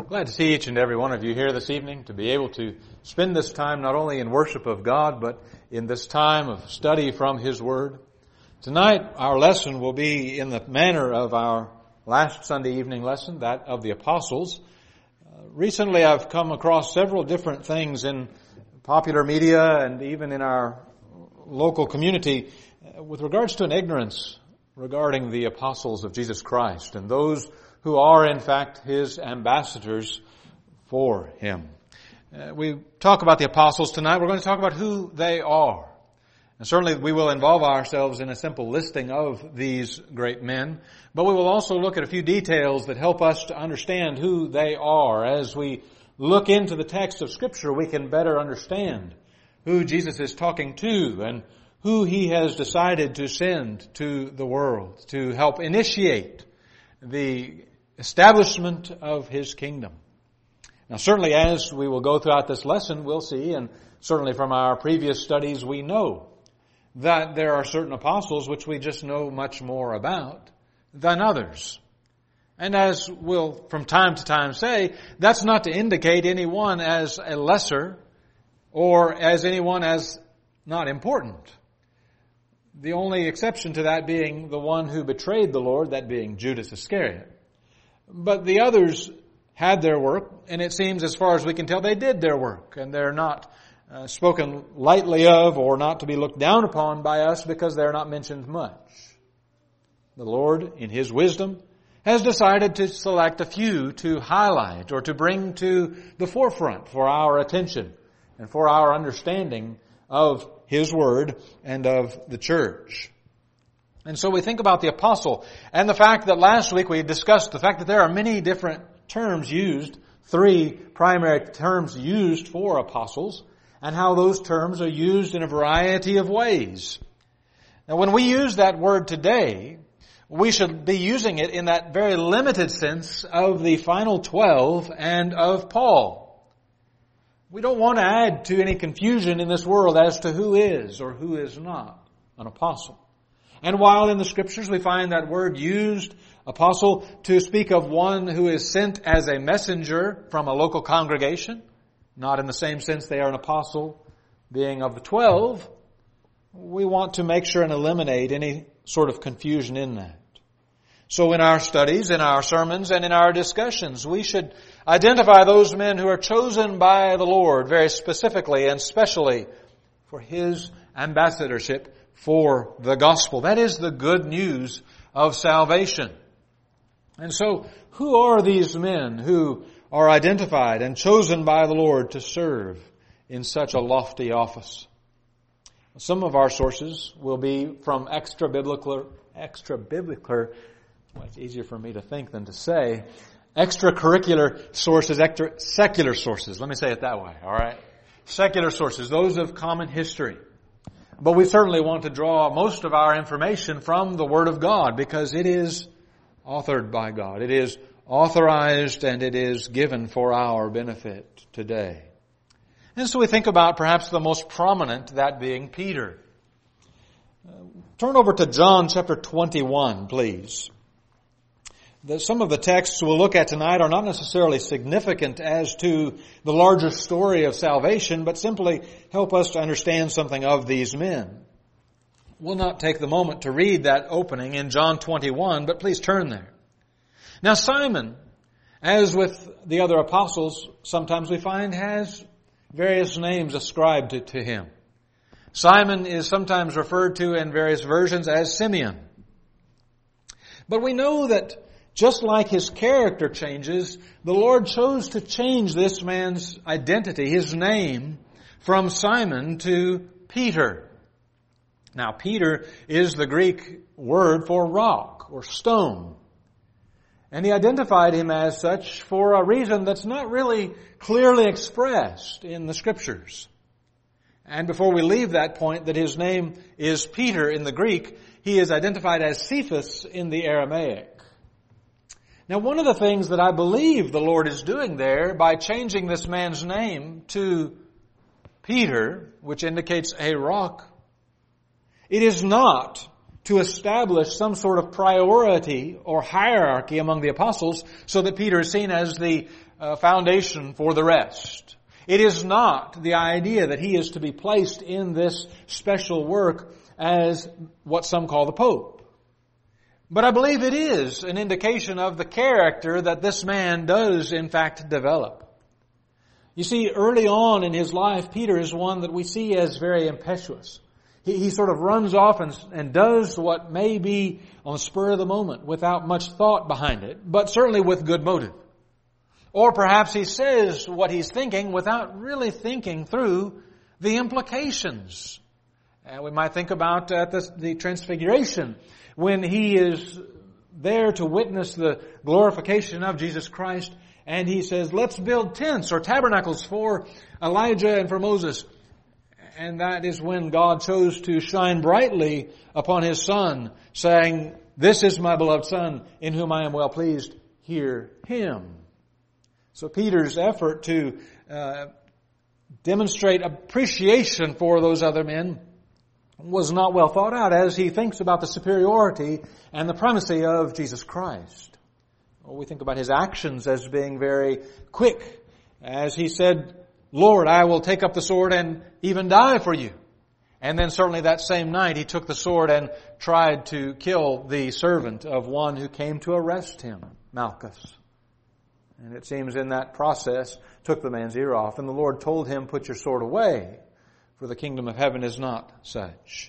Glad to see each and every one of you here this evening, to be able to spend this time not only in worship of God, but in this time of study from His Word. Tonight, our lesson will be in the manner of our last Sunday evening lesson, that of the Apostles. Recently, I've come across several different things in popular media and even in our local community with regards to an ignorance regarding the apostles of Jesus Christ and those who are in fact His ambassadors for Him. We talk about the apostles tonight. We're going to talk about who they are. And certainly we will involve ourselves in a simple listing of these great men, but we will also look at a few details that help us to understand who they are. As we look into the text of Scripture, we can better understand who Jesus is talking to and who He has decided to send to the world to help initiate the establishment of His kingdom. Now certainly as we will go throughout this lesson, we'll see, and certainly from our previous studies we know, that there are certain apostles which we just know much more about than others. And as we'll from time to time say, that's not to indicate anyone as a lesser or as anyone as not important. The only exception to that being the one who betrayed the Lord, that being Judas Iscariot. But the others had their work, and it seems, as far as we can tell, they did their work, and they're not spoken lightly of or not to be looked down upon by us because they're not mentioned much. The Lord, in His wisdom, has decided to select a few to highlight or to bring to the forefront for our attention and for our understanding of His Word and of the church. And so we think about the apostle and the fact that last week we discussed the fact that there are many different terms used, three primary terms used for apostles, and how those terms are used in a variety of ways. Now when we use that word today, we should be using it in that very limited sense of the final 12 and of Paul. We don't want to add to any confusion in this world as to who is or who is not an apostle. And while in the Scriptures we find that word used, apostle, to speak of one who is sent as a messenger from a local congregation, not in the same sense they are an apostle being of the 12, we want to make sure and eliminate any sort of confusion in that. So in our studies, in our sermons, and in our discussions, we should identify those men who are chosen by the Lord very specifically and specially for His ambassadorship for the gospel. That is the good news of salvation. And so, who are these men who are identified and chosen by the Lord to serve in such a lofty office? Some of our sources will be from extra-biblical, well, it's easier for me to think than to say, extracurricular sources, secular sources. Let me say it that way, all right? Secular sources, those of common history. But we certainly want to draw most of our information from the Word of God because it is authored by God. It is authorized and it is given for our benefit today. And so we think about perhaps the most prominent, that being Peter. Turn over to John chapter 21, please. Some of the texts we'll look at tonight are not necessarily significant as to the larger story of salvation, but simply help us to understand something of these men. We'll not take the moment to read that opening in John 21, but please turn there. Now Simon, as with the other apostles, sometimes we find has various names ascribed to him. Simon is sometimes referred to in various versions as Simeon. But we know that just like his character changes, the Lord chose to change this man's identity, his name, from Simon to Peter. Now, Peter is the Greek word for rock or stone. And He identified him as such for a reason that's not really clearly expressed in the Scriptures. And before we leave that point that his name is Peter in the Greek, he is identified as Cephas in the Aramaic. Now, one of the things that I believe the Lord is doing there by changing this man's name to Peter, which indicates a rock, it is not to establish some sort of priority or hierarchy among the apostles so that Peter is seen as the foundation for the rest. It is not the idea that he is to be placed in this special work as what some call the Pope. But I believe it is an indication of the character that this man does in fact develop. You see, early on in his life, Peter is one that we see as very impetuous. He sort of runs off and does what may be on the spur of the moment without much thought behind it, but certainly with good motive. Or perhaps he says what he's thinking without really thinking through the implications. We might think about the Transfiguration, when he is there to witness the glorification of Jesus Christ, and he says, let's build tents or tabernacles for Elijah and for Moses. And that is when God chose to shine brightly upon His Son, saying, this is my beloved Son, in whom I am well pleased. Hear Him. So Peter's effort to demonstrate appreciation for those other men was not well thought out as he thinks about the superiority and the primacy of Jesus Christ. Well, we think about his actions as being very quick, as he said, Lord, I will take up the sword and even die for you. And then certainly that same night he took the sword and tried to kill the servant of one who came to arrest him, Malchus. And it seems in that process took the man's ear off, and the Lord told him, put your sword away, for the kingdom of heaven is not such.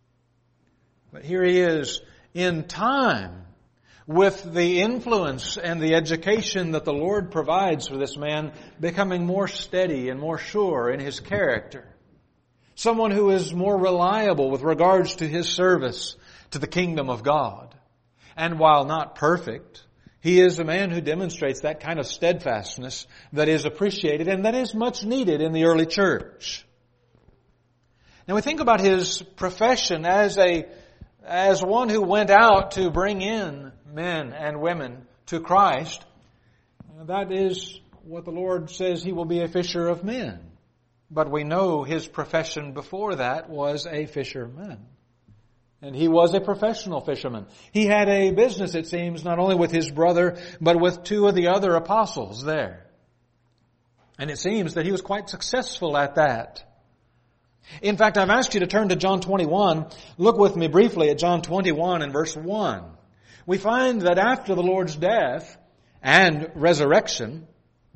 But here he is in time, with the influence and the education that the Lord provides for this man, becoming more steady and more sure in his character. Someone who is more reliable with regards to his service to the kingdom of God. And while not perfect, he is a man who demonstrates that kind of steadfastness that is appreciated and that is much needed in the early church. Now we think about his profession as one who went out to bring in men and women to Christ. That is what the Lord says he will be a fisher of men. But we know his profession before that was a fisherman. And he was a professional fisherman. He had a business, it seems, not only with his brother, but with two of the other apostles there. And it seems that he was quite successful at that. In fact, I've asked you to turn to John 21. Look with me briefly at John 21 and verse 1. We find that after the Lord's death and resurrection,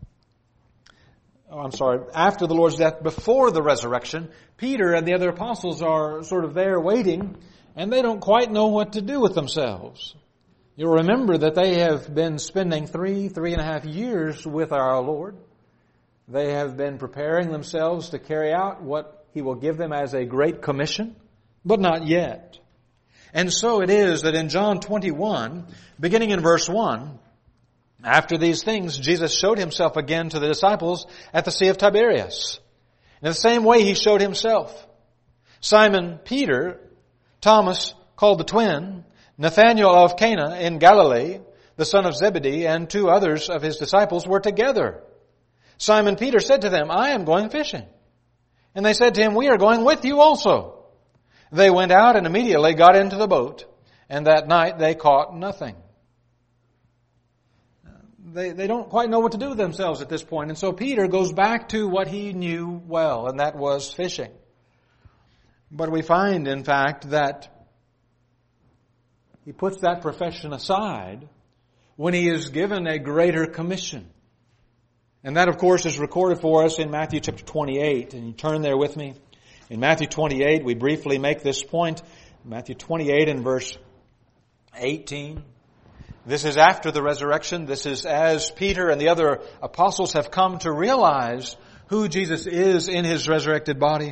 after the Lord's death, before the resurrection, Peter and the other apostles are sort of there waiting, and they don't quite know what to do with themselves. You'll remember that they have been spending 3.5 years with our Lord. They have been preparing themselves to carry out what He will give them as a great commission, but not yet. And so it is that in John 21, beginning in verse 1, after these things, Jesus showed Himself again to the disciples at the Sea of Tiberias. In the same way He showed Himself. Simon Peter, Thomas called the twin, Nathanael of Cana in Galilee, the son of Zebedee, and two others of His disciples were together. Simon Peter said to them, I am going fishing. And they said to him, we are going with you also. They went out and immediately got into the boat, and that night they caught nothing. They don't quite know what to do with themselves at this point, and so Peter goes back to what he knew well, and that was fishing. But we find, in fact, that he puts that profession aside when he is given a greater commission. And that, of course, is recorded for us in Matthew chapter 28. And you turn there with me. In Matthew 28, we briefly make this point. Matthew 28 and verse 18. This is after the resurrection. This is as Peter and the other apostles have come to realize who Jesus is in His resurrected body.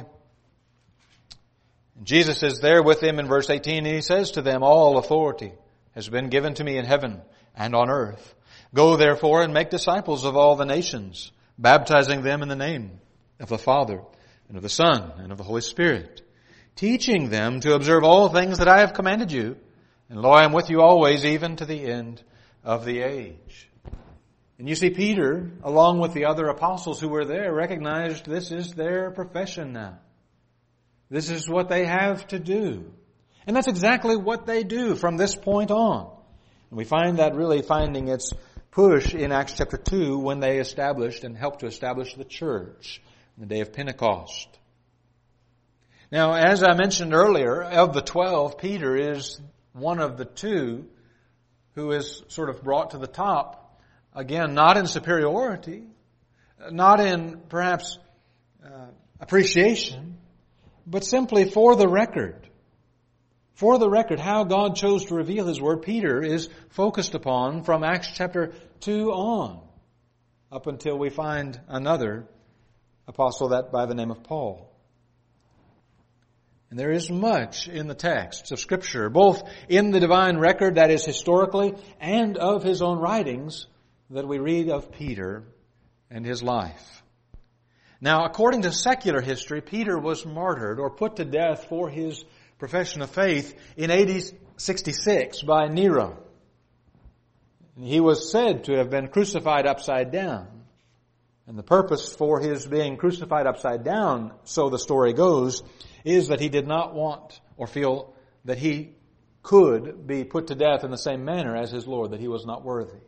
Jesus is there with them in verse 18, and He says to them, all authority has been given to me in heaven and on earth. Go therefore and make disciples of all the nations, baptizing them in the name of the Father and of the Son and of the Holy Spirit, teaching them to observe all things that I have commanded you. And lo, I am with you always, even to the end of the age. And you see, Peter, along with the other apostles who were there, recognized this is their profession now. This is what they have to do. And that's exactly what they do from this point on. And we find that really finding its push in Acts chapter 2 when they established and helped to establish the church on the day of Pentecost. Now, as I mentioned earlier, of the 12, Peter is one of the two who is sort of brought to the top. Again, not in superiority, not in perhaps appreciation, but simply for the record. For the record, how God chose to reveal His Word, Peter is focused upon from Acts chapter 2 on, up until we find another apostle that by the name of Paul. And there is much in the texts of Scripture, both in the divine record, that is historically, and of his own writings, that we read of Peter and his life. Now, according to secular history, Peter was martyred or put to death for his profession of faith in AD 66 by Nero. He was said to have been crucified upside down. And the purpose for his being crucified upside down, so the story goes, is that he did not want or feel that he could be put to death in the same manner as his Lord, that he was not worthy.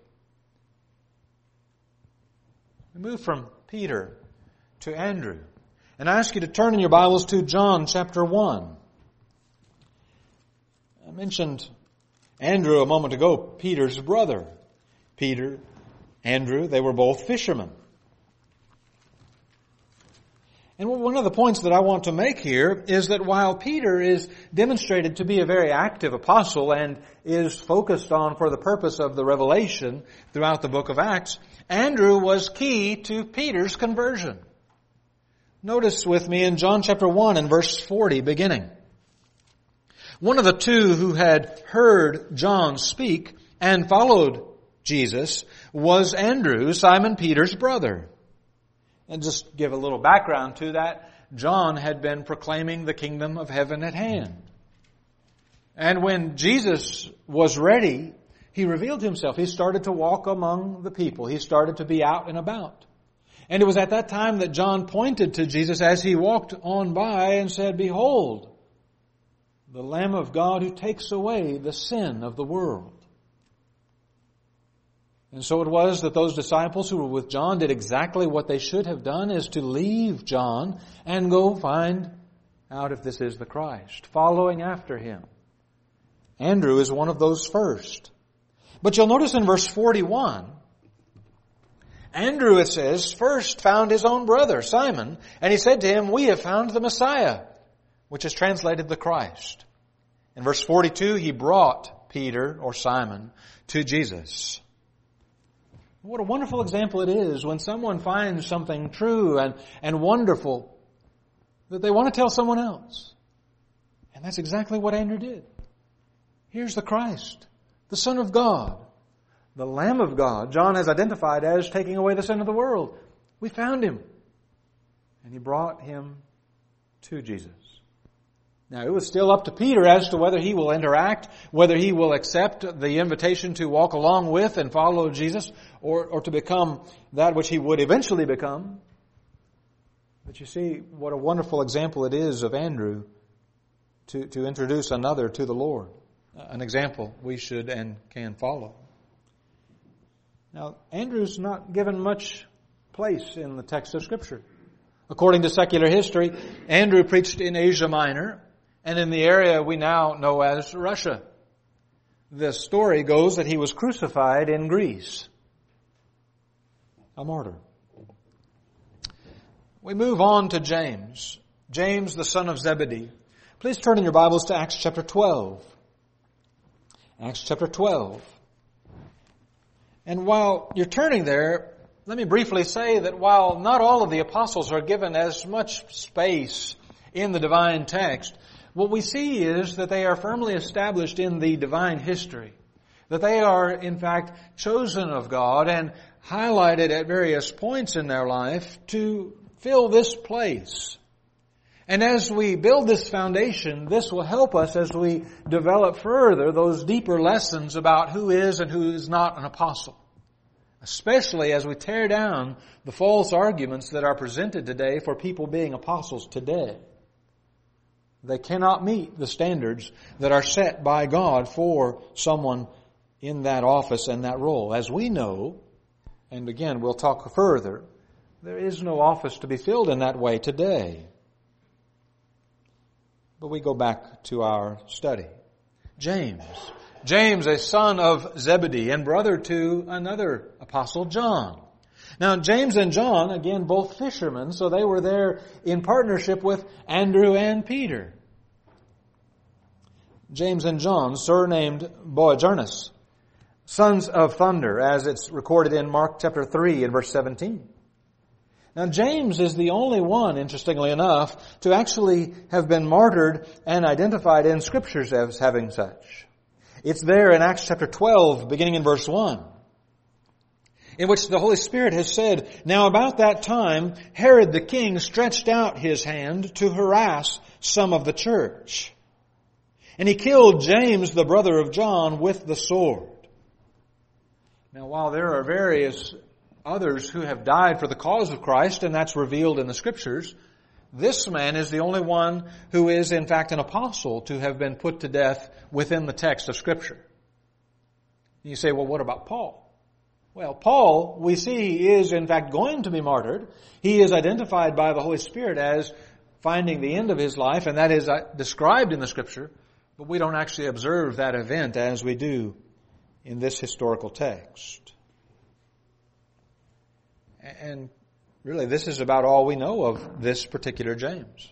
We move from Peter to Andrew. And I ask you to turn in your Bibles to John chapter 1. I mentioned Andrew a moment ago, Peter's brother. Peter, Andrew, they were both fishermen. And one of the points that I want to make here is that while Peter is demonstrated to be a very active apostle and is focused on for the purpose of the revelation throughout the book of Acts, Andrew was key to Peter's conversion. Notice with me in John chapter 1 and verse 40 beginning. One of the two who had heard John speak and followed Jesus was Andrew, Simon Peter's brother. And just give a little background to that, John had been proclaiming the kingdom of heaven at hand. And when Jesus was ready, He revealed Himself. He started to walk among the people. He started to be out and about. And it was at that time that John pointed to Jesus as He walked on by and said, "Behold, the Lamb of God who takes away the sin of the world." And so it was that those disciples who were with John did exactly what they should have done, is to leave John and go find out if this is the Christ, following after Him. Andrew is one of those first. But you'll notice in verse 41, Andrew, it says, first found his own brother, Simon, and he said to him, "We have found the Messiah," which is translated the Christ. In verse 42, he brought Peter, or Simon, to Jesus. What a wonderful example it is when someone finds something true and wonderful that they want to tell someone else. And that's exactly what Andrew did. Here's the Christ, the Son of God, the Lamb of God. John has identified as taking away the sin of the world. We found Him. And he brought him to Jesus. Now, it was still up to Peter as to whether he will interact, whether he will accept the invitation to walk along with and follow Jesus, or to become that which he would eventually become. But you see what a wonderful example it is of Andrew to introduce another to the Lord. An example we should and can follow. Now, Andrew's not given much place in the text of Scripture. According to secular history, Andrew preached in Asia Minor, and in the area we now know as Russia. The story goes that he was crucified in Greece. A martyr. We move on to James. James, the son of Zebedee. Please turn in your Bibles to Acts chapter 12. Acts chapter 12. And while you're turning there, let me briefly say that while not all of the apostles are given as much space in the divine text, what we see is that they are firmly established in the divine history. That they are, in fact, chosen of God and highlighted at various points in their life to fill this place. And as we build this foundation, this will help us as we develop further those deeper lessons about who is and who is not an apostle. Especially as we tear down the false arguments that are presented today for people being apostles today. They cannot meet the standards that are set by God for someone in that office and that role. As we know, and again we'll talk further, there is no office to be filled in that way today. But we go back to our study. James, a son of Zebedee and brother to another apostle, John. Now, James and John, again, both fishermen, so they were there in partnership with Andrew and Peter. James and John, surnamed Boanerges, sons of thunder, as it's recorded in Mark chapter 3 and verse 17. Now, James is the only one, interestingly enough, to actually have been martyred and identified in Scriptures as having such. It's there in Acts chapter 12, beginning in verse 1, in which the Holy Spirit has said, "Now about that time, Herod the king stretched out his hand to harass some of the church. And he killed James, the brother of John, with the sword." Now, while there are various others who have died for the cause of Christ, and that's revealed in the Scriptures, this man is the only one who is, in fact, an apostle to have been put to death within the text of Scripture. You say, well, what about Paul? Well, Paul, we see, is in fact going to be martyred. He is identified by the Holy Spirit as finding the end of his life, and that is described in the Scripture, but we don't actually observe that event as we do in this historical text. And really, this is about all we know of this particular James.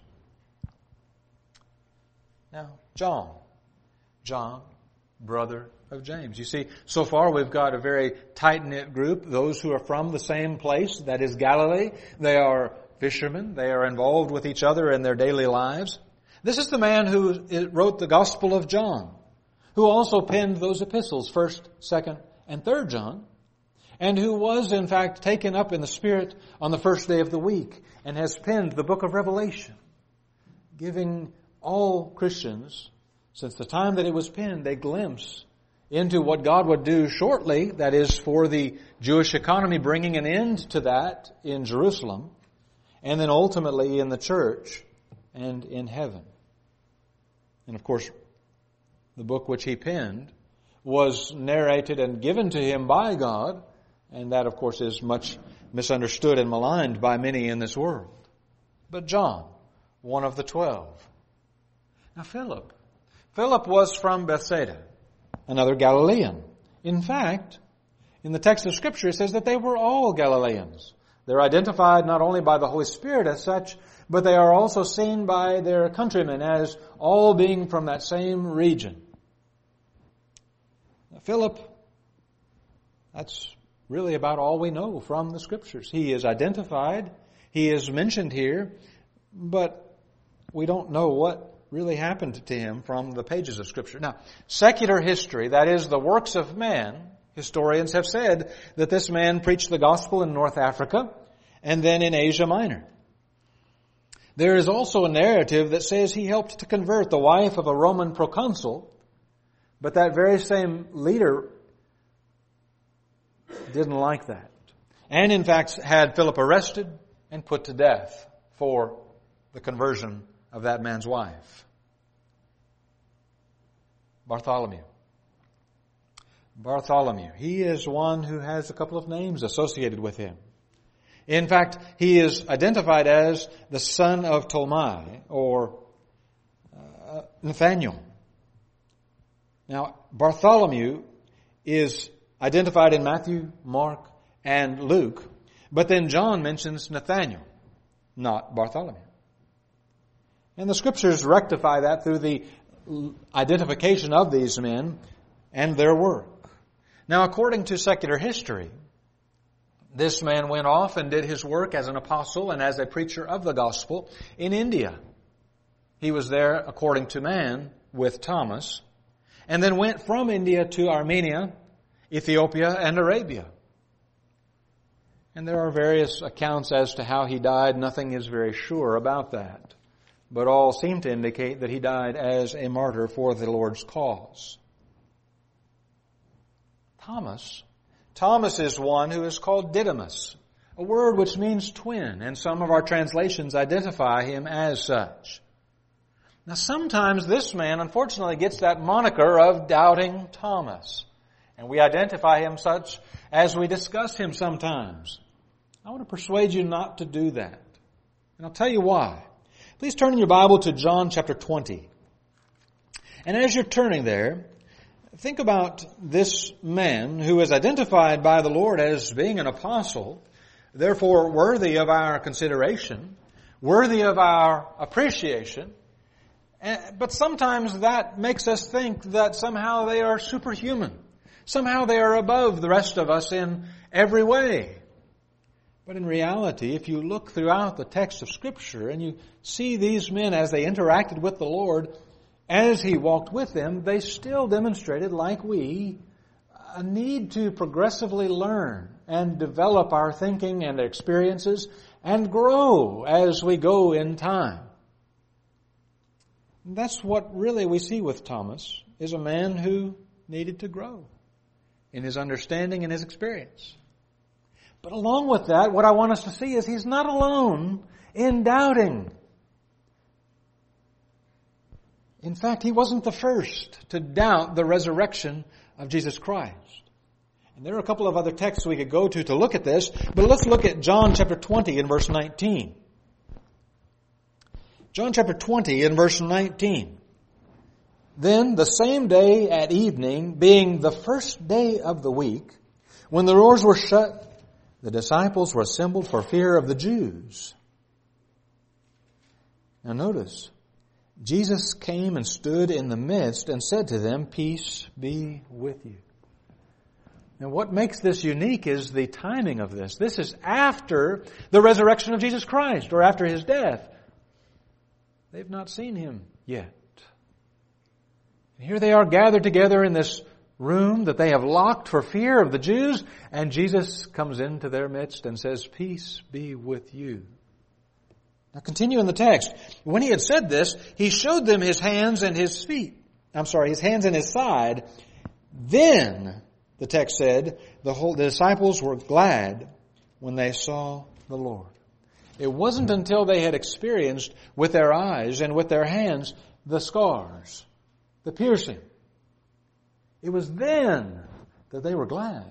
Now, John, brother of James. You see, so far we've got a very tight-knit group, those who are from the same place, that is Galilee. They are fishermen. They are involved with each other in their daily lives. This is the man who wrote the Gospel of John, who also penned those epistles, 1st, 2nd, and 3rd John, and who was, in fact, taken up in the Spirit on the first day of the week and has penned the book of Revelation, giving all Christians, since the time that it was penned, a glimpse into what God would do shortly, that is, for the Jewish economy, bringing an end to that in Jerusalem, and then ultimately in the church and in heaven. And of course, the book which he penned was narrated and given to him by God, and that, of course, is much misunderstood and maligned by many in this world. But John, one of the 12. Now Philip was from Bethsaida, another Galilean. In fact, in the text of Scripture, it says that they were all Galileans. They're identified not only by the Holy Spirit as such, but they are also seen by their countrymen as all being from that same region. Now, Philip, that's really about all we know from the Scriptures. He is identified, he is mentioned here, but we don't know what really happened to him from the pages of Scripture. Now, secular history, that is the works of man, historians have said that this man preached the gospel in North Africa and then in Asia Minor. There is also a narrative that says he helped to convert the wife of a Roman proconsul, but that very same leader didn't like that, and in fact had Philip arrested and put to death for the conversion of that man's wife. Bartholomew, he is one who has a couple of names associated with him. In fact, he is identified as the son of Ptolemy, or Nathaniel. Now, Bartholomew is identified in Matthew, Mark, and Luke, but then John mentions Nathaniel, not Bartholomew. And the Scriptures rectify that through the identification of these men and their work. Now, according to secular history, this man went off and did his work as an apostle and as a preacher of the gospel in India. He was there, according to man, with Thomas, and then went from India to Armenia, Ethiopia, and Arabia. And there are various accounts as to how he died. Nothing is very sure about that, but all seem to indicate that he died as a martyr for the Lord's cause. Thomas is one who is called Didymus, a word which means twin, and some of our translations identify him as such. Now sometimes this man unfortunately gets that moniker of Doubting Thomas. And we identify him such as we discuss him sometimes. I want to persuade you not to do that. And I'll tell you why. Please turn in your Bible to John chapter 20. And as you're turning there, think about this man who is identified by the Lord as being an apostle, therefore worthy of our consideration, worthy of our appreciation. But sometimes that makes us think that somehow they are superhuman. Somehow they are above the rest of us in every way. But in reality, if you look throughout the text of Scripture and you see these men as they interacted with the Lord, as He walked with them, they still demonstrated, like we, a need to progressively learn and develop our thinking and experiences and grow as we go in time. That's what really we see with Thomas, is a man who needed to grow in his understanding and his experience. But along with that, what I want us to see is he's not alone in doubting. In fact, he wasn't the first to doubt the resurrection of Jesus Christ. And there are a couple of other texts we could go to look at this, but let's look at John chapter 20 and verse 19. John chapter 20 and verse 19. Then the same day at evening, being the first day of the week, when the doors were shut, the disciples were assembled for fear of the Jews. Now notice, Jesus came and stood in the midst and said to them, "Peace be with you." Now what makes this unique is the timing of this. This is after the resurrection of Jesus Christ, or after His death. They've not seen Him yet. And here they are gathered together in this room that they have locked for fear of the Jews, and Jesus comes into their midst and says, "Peace be with you." Now continue in the text. When He had said this, He showed them His hands and His feet. His hands and His side. Then, the text said, the disciples were glad when they saw the Lord. It wasn't until they had experienced with their eyes and with their hands the scars, the piercing. It was then that they were glad.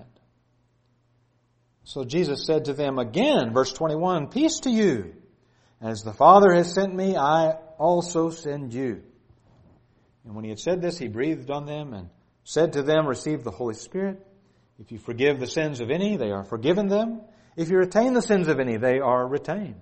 So Jesus said to them again, verse 21, "Peace to you. As the Father has sent me, I also send you." And when He had said this, He breathed on them and said to them, "Receive the Holy Spirit. If you forgive the sins of any, they are forgiven them. If you retain the sins of any, they are retained."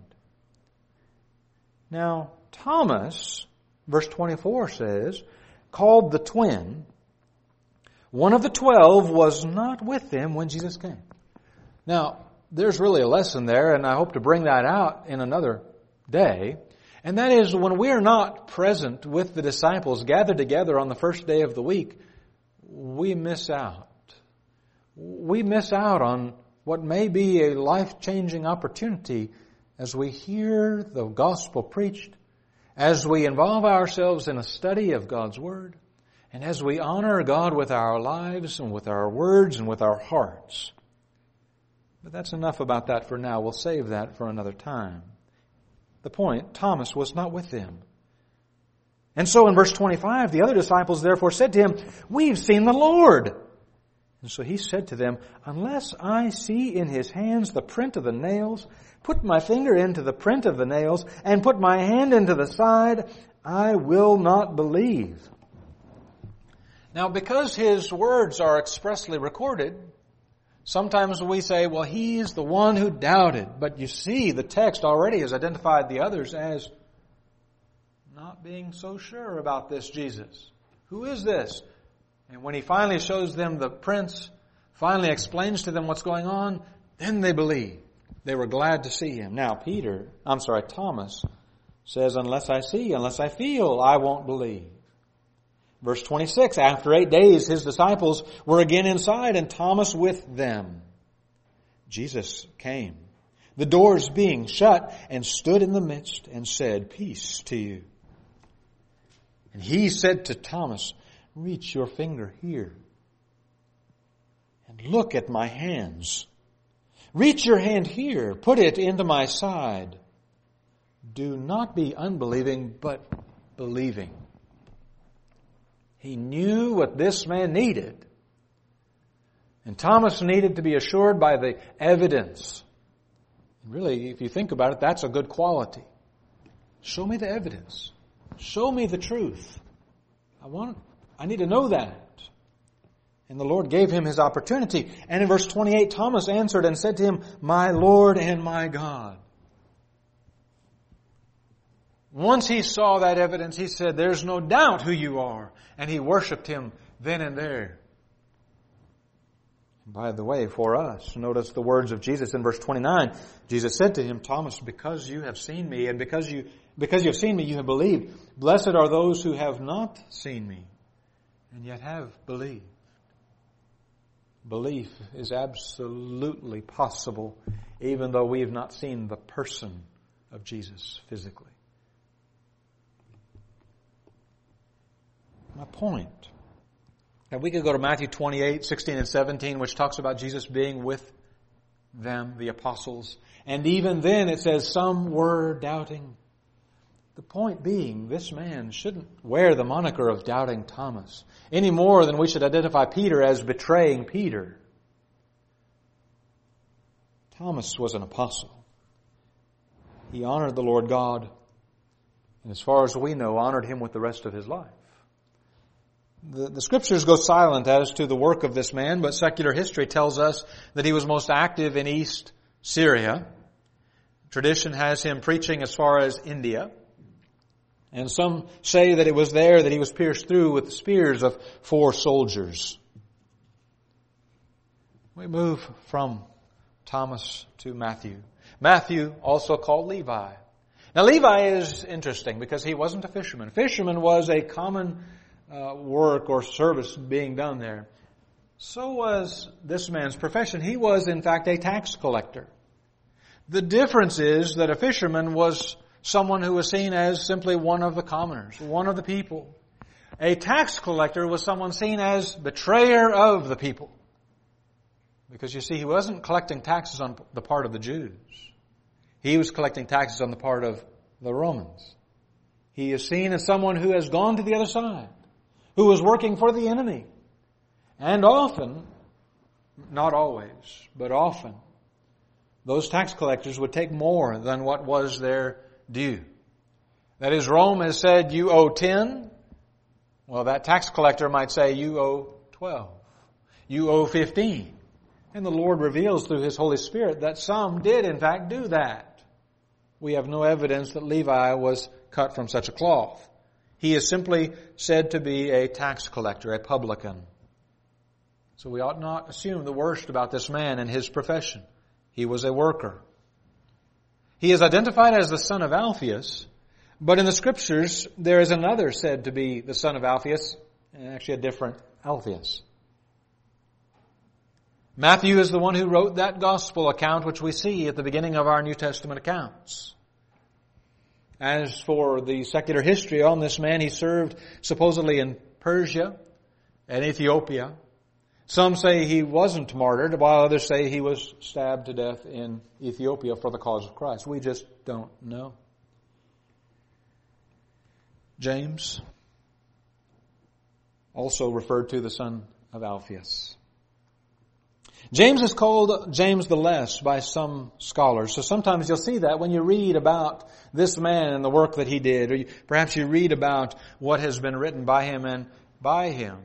Now, Thomas, verse 24 says, called the twin, one of the 12 was not with them when Jesus came. Now, there's really a lesson there, and I hope to bring that out in another day. And that is, when we are not present with the disciples gathered together on the first day of the week, we miss out. We miss out on what may be a life-changing opportunity as we hear the gospel preached, as we involve ourselves in a study of God's Word, and as we honor God with our lives and with our words and with our hearts. But that's enough about that for now. We'll save that for another time. The point, Thomas was not with them. And so in verse 25, the other disciples therefore said to Him, "We've seen the Lord." And so He said to them, "Unless I see in His hands the print of the nails, put my finger into the print of the nails, and put my hand into the side, I will not believe." Now, because His words are expressly recorded, sometimes we say, well, He's the one who doubted. But you see, the text already has identified the others as not being so sure about this Jesus. Who is this? And when He finally shows them the prints, finally explains to them what's going on, then they believe. They were glad to see Him. Now Thomas says, "Unless I see, unless I feel, I won't believe." Verse 26, after 8 days, His disciples were again inside and Thomas with them. Jesus came, the doors being shut, and stood in the midst and said, "Peace to you." And He said to Thomas, "Reach your finger here and look at my hands. Reach your hand here, put it into my side. Do not be unbelieving, but believing. He knew what this man needed. And Thomas needed to be assured by the evidence. Really, if you think about it, that's a good quality. Show me the evidence. Show me the truth. I need to know that. And the Lord gave him his opportunity. And in verse 28, Thomas answered and said to him, "My Lord and my God." Once he saw that evidence, he said, "There's no doubt who you are." And he worshiped him then and there. By the way, for us, notice the words of Jesus in verse 29. Jesus said to him, "Thomas, because you have seen me, and because you have seen me, you have believed. Blessed are those who have not seen me, and yet have believed." Belief is absolutely possible, even though we have not seen the person of Jesus physically. My point. Now we could go to Matthew 28, 16 and 17, which talks about Jesus being with them, the apostles. And even then it says some were doubting. The point being, this man shouldn't wear the moniker of Doubting Thomas any more than we should identify Peter as betraying Peter. Thomas was an apostle. He honored the Lord God, and as far as we know, honored Him with the rest of his life. The Scriptures go silent as to the work of this man, but secular history tells us that he was most active in East Syria. Tradition has him preaching as far as India. And some say that it was there that he was pierced through with the spears of 4 soldiers. We move from Thomas to Matthew. Matthew, also called Levi. Now Levi is interesting because he wasn't a fisherman. Fisherman was a common work or service being done there. So was this man's profession. He was, in fact, a tax collector. The difference is that a fisherman was someone who was seen as simply one of the commoners, one of the people. A tax collector was someone seen as betrayer of the people. Because you see, he wasn't collecting taxes on the part of the Jews. He was collecting taxes on the part of the Romans. He is seen as someone who has gone to the other side, who was working for the enemy. And often, not always, but often, those tax collectors would take more than what was their due. That is, Rome has said, you owe 10. Well, that tax collector might say, you owe 12. You owe 15. And the Lord reveals through His Holy Spirit that some did, in fact, do that. We have no evidence that Levi was cut from such a cloth. He is simply said to be a tax collector, a publican. So we ought not assume the worst about this man and his profession. He was a worker. He is identified as the son of Alphaeus, but in the Scriptures there is another said to be the son of Alphaeus, and actually a different Alphaeus. Matthew is the one who wrote that gospel account which we see at the beginning of our New Testament accounts. As for the secular history on this man, he served supposedly in Persia and Ethiopia. Some say he wasn't martyred, while others say he was stabbed to death in Ethiopia for the cause of Christ. We just don't know. James, also referred to the son of Alphaeus. James is called James the Less by some scholars. So sometimes you'll see that when you read about this man and the work that he did, or perhaps you read about what has been written by him and by him.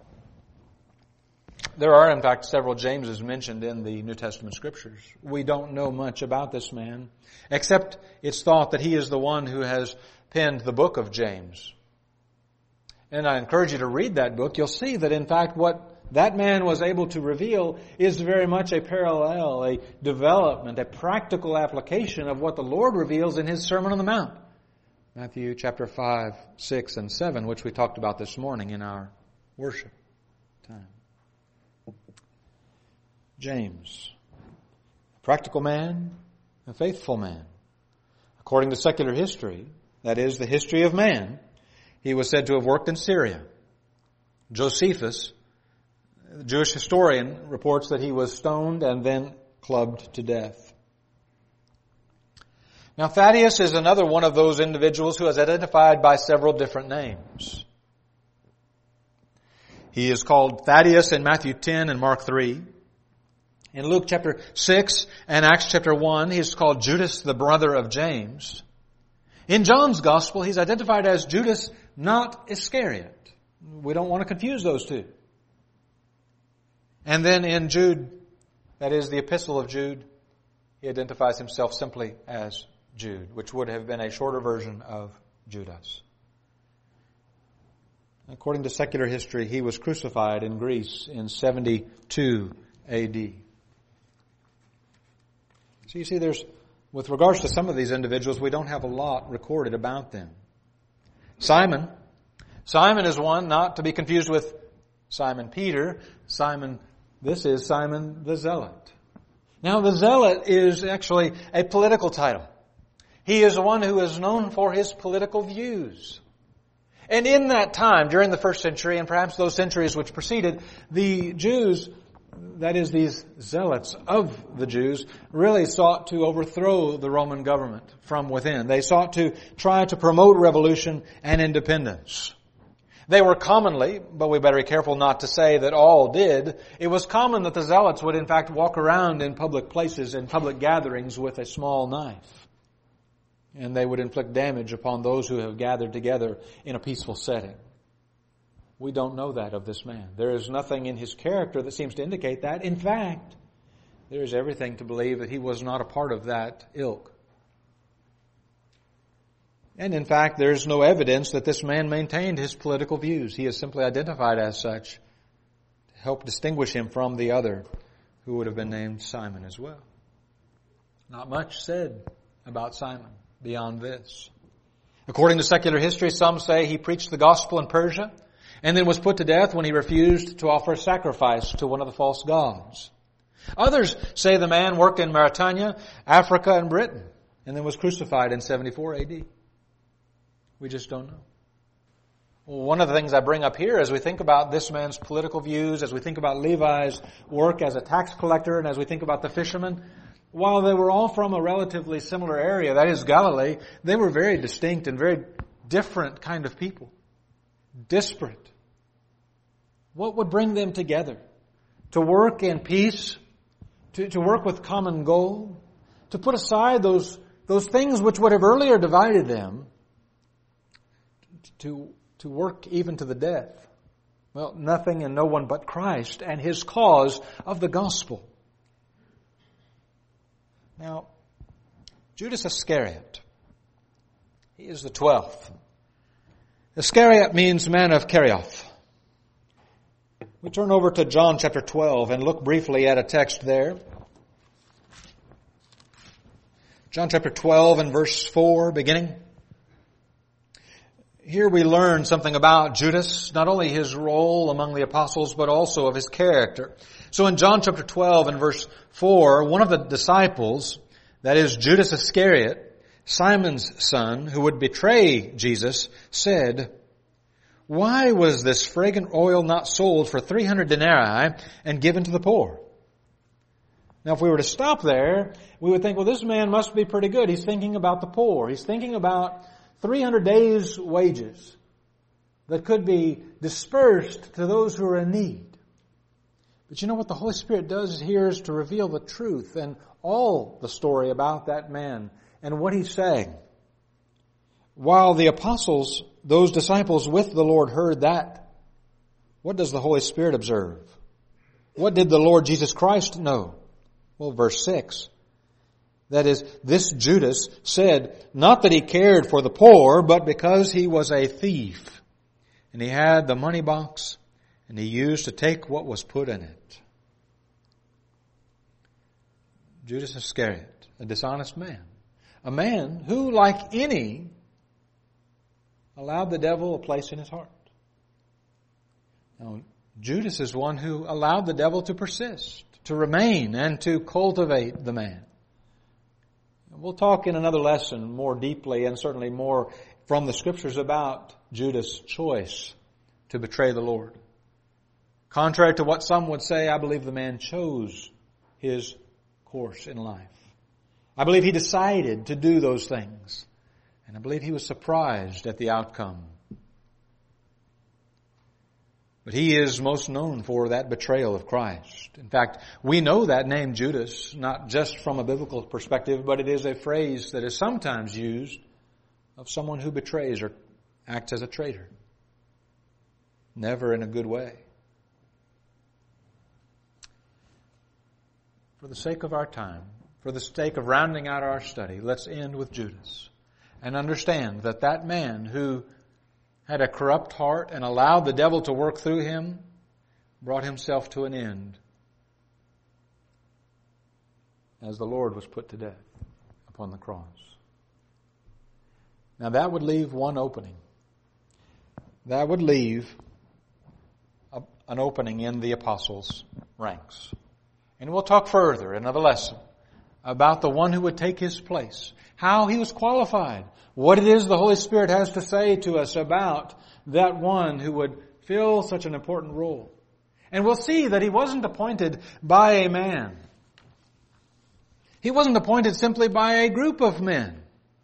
There are, in fact, several Jameses mentioned in the New Testament Scriptures. We don't know much about this man, except it's thought that he is the one who has penned the book of James. And I encourage you to read that book. You'll see that, in fact, what that man was able to reveal is very much a parallel, a development, a practical application of what the Lord reveals in His Sermon on the Mount. Matthew chapter 5, 6, and 7, which we talked about this morning in our worship time. James, a practical man, a faithful man. According to secular history, that is, the history of man, he was said to have worked in Syria. Josephus, the Jewish historian, reports that he was stoned and then clubbed to death. Now Thaddeus is another one of those individuals who is identified by several different names. He is called Thaddeus in Matthew 10 and Mark 3. In Luke chapter 6 and Acts chapter 1, he is called Judas, the brother of James. In John's Gospel, he's identified as Judas, not Iscariot. We don't want to confuse those two. And then in Jude, that is the Epistle of Jude, he identifies himself simply as Jude, which would have been a shorter version of Judas. According to secular history, he was crucified in Greece in 72 A.D. So you see, with regards to some of these individuals, we don't have a lot recorded about them. Simon is one not to be confused with Simon Peter. This is Simon the Zealot. Now the Zealot is actually a political title. He is one who is known for his political views. And in that time, during the first century, and perhaps those centuries which preceded, the Jews, that is these zealots of the Jews, really sought to overthrow the Roman government from within. They sought to try to promote revolution and independence. They were commonly, but we better be careful not to say that all did, it was common that the zealots would in fact walk around in public places and public gatherings with a small knife. And they would inflict damage upon those who have gathered together in a peaceful setting. We don't know that of this man. There is nothing in his character that seems to indicate that. In fact, there is everything to believe that he was not a part of that ilk. And in fact, there is no evidence that this man maintained his political views. He is simply identified as such to help distinguish him from the other, who would have been named Simon as well. Not much said about Simon beyond this. According to secular history, some say he preached the gospel in Persia and then was put to death when he refused to offer a sacrifice to one of the false gods. Others say the man worked in Mauritania, Africa, and Britain, and then was crucified in 74 A.D. We just don't know. Well, one of the things I bring up here as we think about this man's political views, as we think about Levi's work as a tax collector, and as we think about the fishermen, while they were all from a relatively similar area, that is Galilee, they were very distinct and very different kind of people. Disparate. What would bring them together? To work in peace, to work with common goal, to put aside those things which would have earlier divided them, to work even to the death. Well, nothing and no one but Christ and His cause of the gospel. Now, Judas Iscariot, he is the 12th. Iscariot means man of Kerioth. We turn over to John chapter 12 and look briefly at a text there. John chapter 12 and verse 4 beginning. Here we learn something about Judas, not only his role among the apostles, but also of his character. So in John chapter 12 and verse 4, one of the disciples, that is Judas Iscariot, Simon's son, who would betray Jesus, said, "Why was this fragrant oil not sold for 300 denarii and given to the poor?" Now if we were to stop there, we would think, well, this man must be pretty good. He's thinking about the poor. He's thinking about 300 days' wages that could be dispersed to those who are in need. But you know what the Holy Spirit does here is to reveal the truth and all the story about that man and what he's saying. While the apostles, those disciples with the Lord, heard that, what does the Holy Spirit observe? What did the Lord Jesus Christ know? Well, verse 6. That is, this Judas said, not that he cared for the poor, but because he was a thief. And he had the money box, and he used to take what was put in it. Judas Iscariot, a dishonest man. A man who, like any, allowed the devil a place in his heart. Now, Judas is one who allowed the devil to persist, to remain, and to cultivate the man. We'll talk in another lesson more deeply and certainly more from the Scriptures about Judas' choice to betray the Lord. Contrary to what some would say, I believe the man chose his course in life. I believe he decided to do those things. And I believe he was surprised at the outcome. But he is most known for that betrayal of Christ. In fact, we know that name Judas, not just from a biblical perspective, but it is a phrase that is sometimes used of someone who betrays or acts as a traitor. Never in a good way. For the sake of our time, for the sake of rounding out our study, let's end with Judas and understand that that man who had a corrupt heart and allowed the devil to work through him brought himself to an end as the Lord was put to death upon the cross. Now that would leave one opening. That would leave an opening in the apostles' ranks. And we'll talk further in another lesson about the one who would take his place, how he was qualified, what it is the Holy Spirit has to say to us about that one who would fill such an important role. And we'll see that he wasn't appointed by a man. He wasn't appointed simply by a group of men.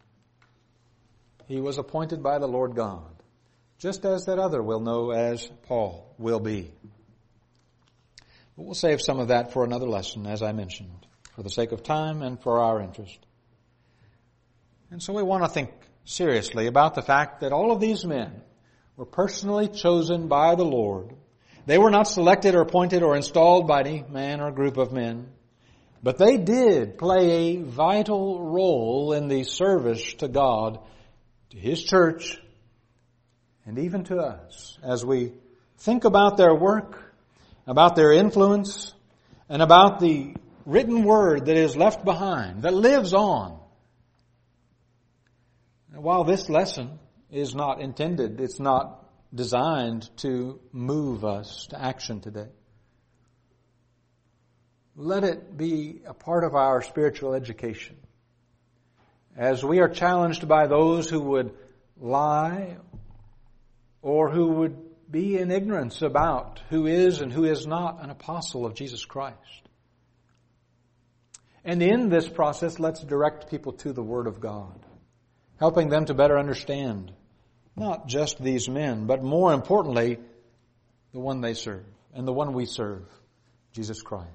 He was appointed by the Lord God, just as that other we'll know as Paul will be. But we'll save some of that for another lesson, as I mentioned, for the sake of time and for our interest. And so we want to think seriously about the fact that all of these men were personally chosen by the Lord. They were not selected or appointed or installed by any man or group of men, but they did play a vital role in the service to God, to His church, and even to us as we think about their work, about their influence, and about the written word that is left behind, that lives on. And while this lesson is not intended, it's not designed to move us to action today, let it be a part of our spiritual education. As we are challenged by those who would lie or who would be in ignorance about who is and who is not an apostle of Jesus Christ. And in this process, let's direct people to the Word of God, helping them to better understand not just these men, but more importantly, the one they serve and the one we serve, Jesus Christ.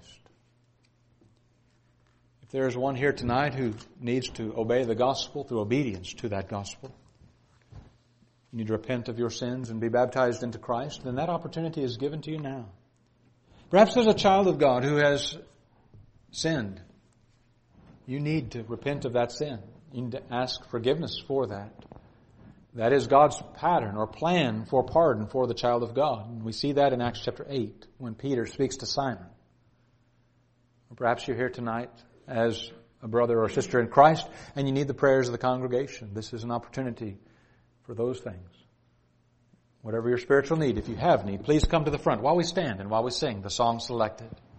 If there is one here tonight who needs to obey the gospel through obedience to that gospel, you need to repent of your sins and be baptized into Christ, then that opportunity is given to you now. Perhaps there's a child of God who has sinned. You need to repent of that sin. You need to ask forgiveness for that. That is God's pattern or plan for pardon for the child of God. And we see that in Acts chapter 8 when Peter speaks to Simon. Or perhaps you're here tonight as a brother or sister in Christ and you need the prayers of the congregation. This is an opportunity for those things. Whatever your spiritual need, if you have need, please come to the front while we stand and while we sing the song selected.